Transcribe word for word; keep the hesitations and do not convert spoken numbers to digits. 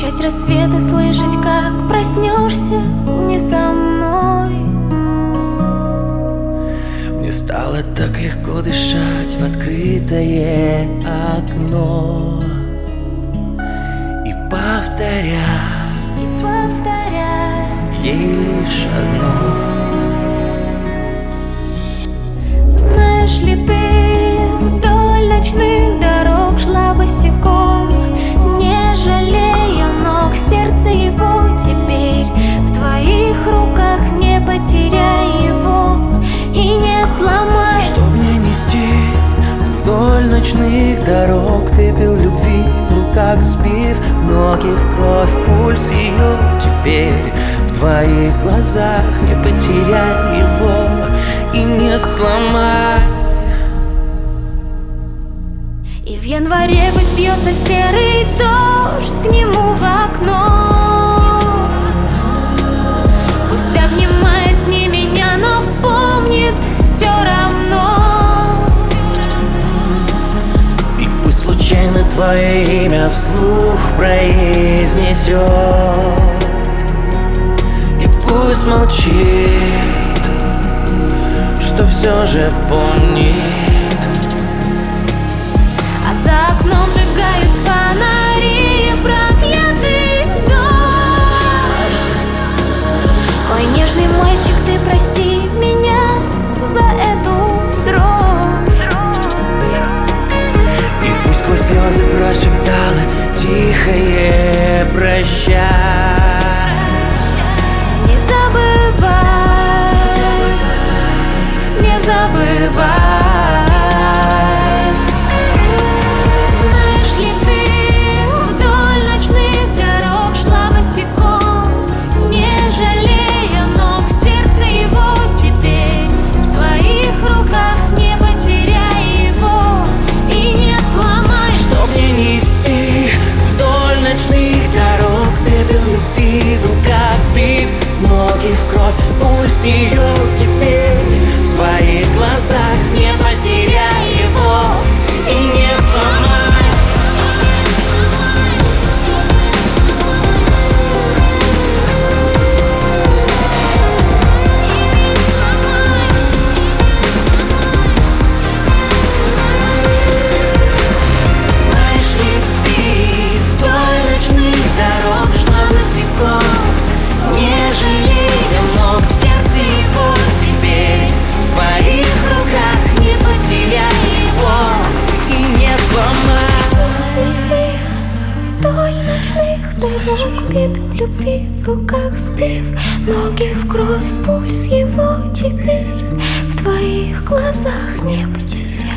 Встречать рассветы, слышать, как проснешься не со мной. Мне стало так легко дышать в открытое окно и повторять, И повторять ей лишь одно. Знаешь ли ты, вдоль ночных дорог шла босиком, не жалея ног, сердце его теперь в твоих руках. Не потеряй его и не сломай. Чтоб не нести вдоль ночных дорог пепел любви в руках сбив, ноги в кровь, пульс ее теперь в твоих глазах. Не потеряй его и не сломай. И в январе пусть бьется серый дождь к нему в окно. Пусть обнимает не меня, но помнит все равно. И пусть случайно твое имя вслух произнесет, и пусть молчит, что все же помнит. А за окном сжигают фонари, проклятый дождь. Ой, нежный мальчик, ты прости меня за эту дрожь. И пусть сквозь слезы прошептала тихое прощай. Не забывай, не забывай. Знаешь ли ты, вдоль ночных дорог шла босиком, не жалея ног, сердце его теперь в твоих руках. Не потеряй его и не сломай. Чтоб не нести вдоль ночных дорог пепел любви в руках сбив, ноги в кровь, пульс ее теперь в твоих глазах. Не потеряй его и не сломай. Знаешь ли ты, вдоль ночных дорог шла босиком, не жалея ног, в сердце его теперь в твоих руках. Не потеряй его и не сломай. Вести вдоль ночных дорог пепел любви в руках сбив, ноги в кровь, пульс его теперь в твоих глазах. Не потеряй.